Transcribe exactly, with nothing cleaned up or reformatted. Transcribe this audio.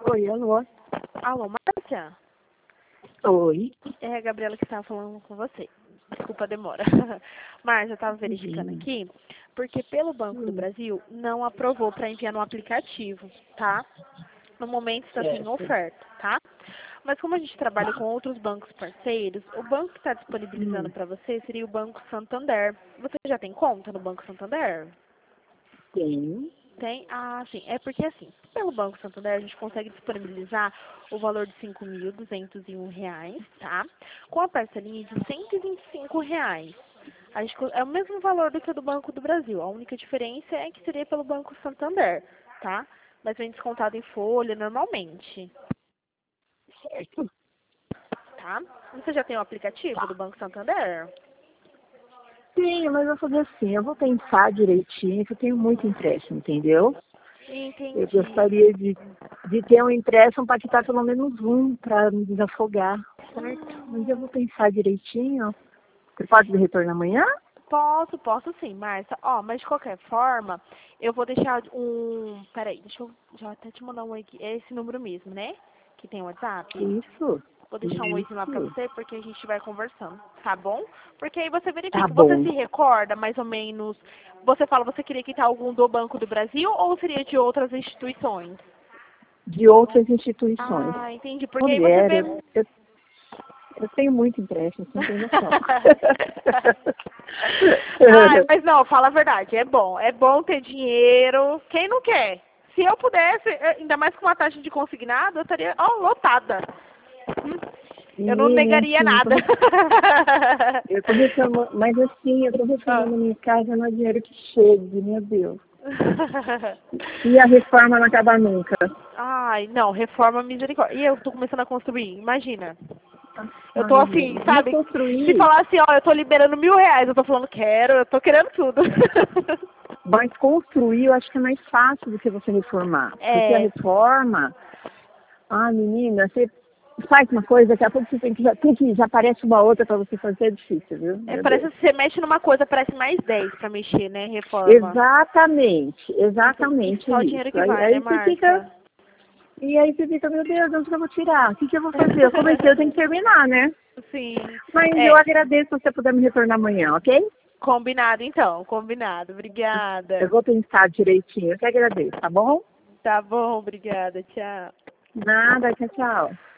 Oi, alô? Alô, Márcia? Oi. É a Gabriela que estava falando com você. Desculpa a demora. Márcia, eu estava verificando Hum. aqui, porque pelo Banco do Hum, Brasil não aprovou para enviar no aplicativo, tá? No momento está sem certo. oferta, tá? Mas como a gente trabalha com outros bancos parceiros, o banco que está disponibilizando Hum, para você seria o Banco Santander. Você já tem conta no Banco Santander? Tem. Tem? Ah, sim. É porque assim, pelo Banco Santander a gente consegue disponibilizar o valor de cinco mil duzentos e um reais, tá? Com a parcelinha de cento e vinte e cinco reais. A gente, co- é o mesmo valor do que o do Banco do Brasil. A única diferença é que seria pelo Banco Santander, tá? Mas vem descontado em folha normalmente, Certo. tá? Você já tem o aplicativo do Banco Santander? Sim, mas eu vou fazer assim, eu vou pensar direitinho, que eu tenho muito empréstimo, entendeu? Eu Entendi. gostaria de, de ter um empréstimo para quitar pelo menos um, para me desafogar, certo? Mas eu vou pensar direitinho. Você pode me retornar amanhã? Posso, posso sim, Márcia. Ó, mas de qualquer forma, eu vou deixar um. Peraí, deixa eu já até te mandar um aqui. É esse número mesmo, né? Que tem o WhatsApp. Isso. Vou deixar um oizinho lá pra Isso. você, porque a gente vai conversando, tá bom? Porque aí você Tá verifica. Você bom. se recorda, mais ou menos. Você fala, você queria quitar algum do Banco do Brasil ou seria de outras instituições? De outras instituições. Ah, entendi. Porque aí você Mulher, vê. eu, eu Eu tenho muito empréstimo, você não tem noção. Ai, mas não, fala a verdade, é bom. É bom ter dinheiro. Quem não quer? Se eu pudesse, eh, ainda mais com uma taxa de consignado, eu estaria, ó, lotada. Hum, Eu não Menina, negaria assim, eu tô, nada. re- eu tô reclamando, mas assim, eu tô Ah. reformando a minha casa, não é dinheiro que chegue, meu Deus. E a reforma não acaba nunca. Ai, não, reforma misericórdia. E eu tô começando a construir, imagina. Eu tô Ai, assim, gente, mas sabe? Se construir, falar assim, ó, eu tô liberando mil reais, eu tô falando, quero, eu tô querendo tudo. mas construir eu acho que é mais fácil do que você reformar. Porque a É, reforma, ah, menina, você faz uma coisa, daqui a pouco você tem que, já, tem que, já aparece uma outra para você fazer, é difícil, viu? é, Meu parece Deus. que você mexe numa coisa, parece mais dez pra mexer, né? Reforma. Exatamente, Ente- E exatamente só o dinheiro isso. que Aí, vai, né, aí você fica, Márcia? e aí você fica, meu Deus, onde que eu vou tirar? O que, que eu vou fazer? Eu comecei, eu tenho que terminar, né? Sim. Mas eu É, agradeço se você puder me retornar amanhã, ok? combinado então, combinado. Eu Obrigada. vou pensar direitinho, eu que agradeço, tá bom? Tá bom, obrigada. Tchau. Nada, tchau, tchau.